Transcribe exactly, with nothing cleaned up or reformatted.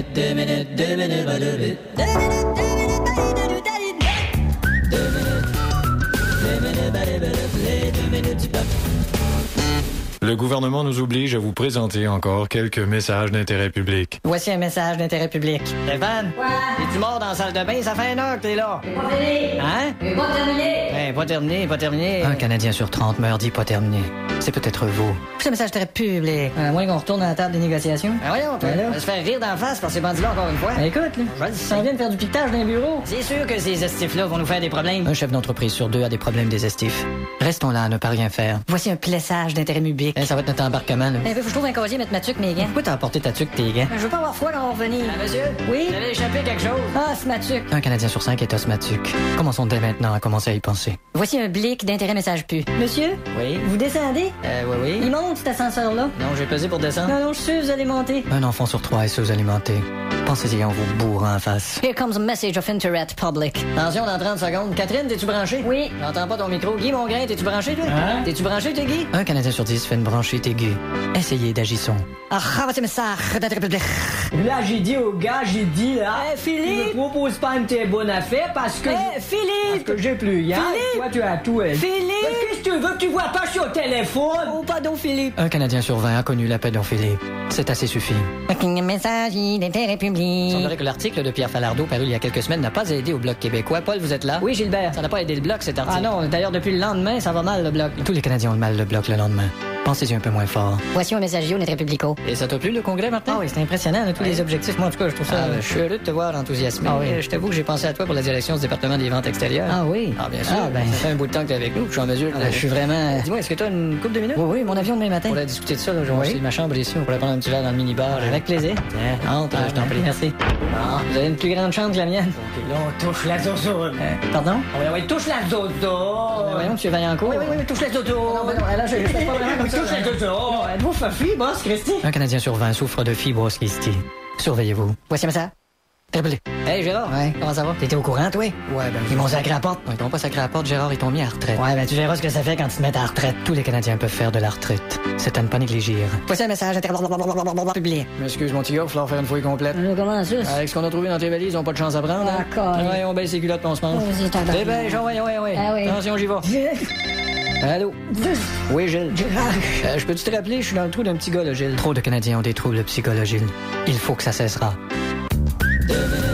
minutes, deux minutes, deux minutes, deux minutes, deux minutes, deux minutes, deux minutes, deux minutes du peuple. Le gouvernement nous oblige à vous présenter encore quelques messages d'intérêt public. Voici un message d'intérêt public. Stéphane? Quoi? Es-tu mort dans la salle de bain? Ça fait une heure que t'es là. C'est pas fini. Hein? C'est pas terminé. Ben, pas terminé, pas terminé. Un Canadien sur trente meurt dit pas terminé. C'est peut-être vous. C'est un message d'intérêt public. À moins qu'on retourne à la table des négociations. Ben voyons, toi, Ben là. on va se faire rire d'en face par ces bandits-là encore une fois. Ben écoute, là, Je le ils sais. s'en viennent faire du piquetage dans les bureaux. C'est sûr que ces estifs-là vont nous faire des problèmes. Un chef d'entreprise sur deux a des problèmes digestifs. Restons là à ne pas rien faire. Voici un plessage d'intérêt public. Eh, ça va être notre embarquement, là. Eh, faut que je trouve un casier, mettre ma tuque, mes gants. Pourquoi t'as apporté ta tuque, tes gants? Je veux pas avoir froid quand on va revenir. Ah, monsieur? Oui? Vous avez échappé quelque chose? Ah, c'est ma tuque. Un Canadien sur cinq est osmatique. Commençons dès maintenant à commencer à y penser. Voici un blic d'intérêt message pu. Monsieur, Oui? vous descendez? Euh, oui, Il oui. monte cet ascenseur-là. Non, j'ai pesé pour descendre. Non, non, je suis sûr, vous allez monter. Un enfant sur trois est sous-alimenté. Pensez-y en vous bourrant en face. Here comes a message of interest public. Attention, dans trente secondes. Catherine, t'es-tu branché? Oui. J'entends pas ton micro. Guy Mongrain, t'es-tu branché, toi? Hein? T'es-tu branché, toi, Guy? Un Canadien sur dix fait une bronchite aiguë. Essayez d'agissons. Ah, ah, voici un message d'intérêt public. Là, j'ai dit au gars, j'ai dit, là, Eh, Philippe! je me propose pas une très bonne affaire parce que, Eh, parce Philippe! que j'ai plus rien. Philippe! Toi, tu as tout, elle. Philippe! Mais qu'est-ce que tu veux que tu vois pas sur le téléphone? Oh, pardon, Philippe. Un Canadien sur vingt a connu la pédophilie. C'est assez suffit. Un message d'intérêt Il public. semblerait que l'article de Pierre Falardeau paru il y a quelques semaines n'a pas aidé au Bloc québécois. Paul, vous êtes là? Oui, Gilbert. Ça n'a pas aidé le Bloc, cet article. Ah non, d'ailleurs, depuis le lendemain, ça va mal, le bloc. Tous les Canadiens ont le mal le Bloc le lendemain. Pensez-y un peu moins fort. Voici un message d'intérêt publico. Et ça t'a plu, le congrès, Martin? Ah oui, c'est impressionnant, là, tous Ouais. les objectifs. Moi, en tout cas, je trouve ça... Ah, ben, je suis heureux de te voir enthousiasmé. Ah oui. Euh, Je t'avoue que j'ai pensé à toi pour la direction du département des ventes extérieures. Ah oui? Ah, bien sûr. Ah, ben... Ça fait un bout de temps que t'es avec nous. Je suis en mesure de... Ah, je suis vraiment... Dis-moi, est-ce que t'as une couple de minutes? Oui, oui, mon avion demain matin. On pourrait discuter de ça, là. Je vais Oui. essayer ma chambre ici. On pourrait prendre un petit verre dans le mini-bar. là. Avec plaisir. Tiens, entre, je t'en prie. Merci. Ah. Vous avez une plus grande chambre que la mienne. Ok, là, on touche la zozo. Euh, pardon? Oui, oui, touche la zozo. Euh, Voyons, monsieur Vaillancourt. Oui, oui, oui, touche la zozo. Non, ben non, là, je je fais pas vraiment comme ça. Touche la zozo. Non, êtes-vous Fafi, boss, Christy? Un Canadien sur vingt souffre de fibrose kystique. Surveillez-vous. Voici un message. Triplé. Hey, Gérard. Ouais. Comment ça va? T'étais au courant, toi? Ouais, ben... Ils m'ont sacré à la porte. Ils t'ont pas sacré à la porte, Gérard, ils t'ont mis à la retraite. Ouais, ben tu verras ce que ça fait quand ils te mettent à la retraite. Tous les Canadiens peuvent faire de la retraite. C'est à ne pas négliger. Voici un message d'intérêt public. M'excuse, mon petit gars, il va falloir faire une fouille complète. Euh, Comment ça? Avec ce qu'on a trouvé dans tes valises, ils ont pas de chance à prendre. hein? D'accord. Ouais, on baisse les culottes, puis on se mange. Vas-y, tabarnak. Eh ben, Jean, ouais, ouais, ouais. Ah oui. Attention, j'y vais. Allô? Oui, Gilles. Euh, je peux-tu te rappeler? Je suis dans le trou d'un petit gars, là, Gilles. Trop de Canadiens ont des troubles psychologiques. Il faut que ça cessera. Deux minutes.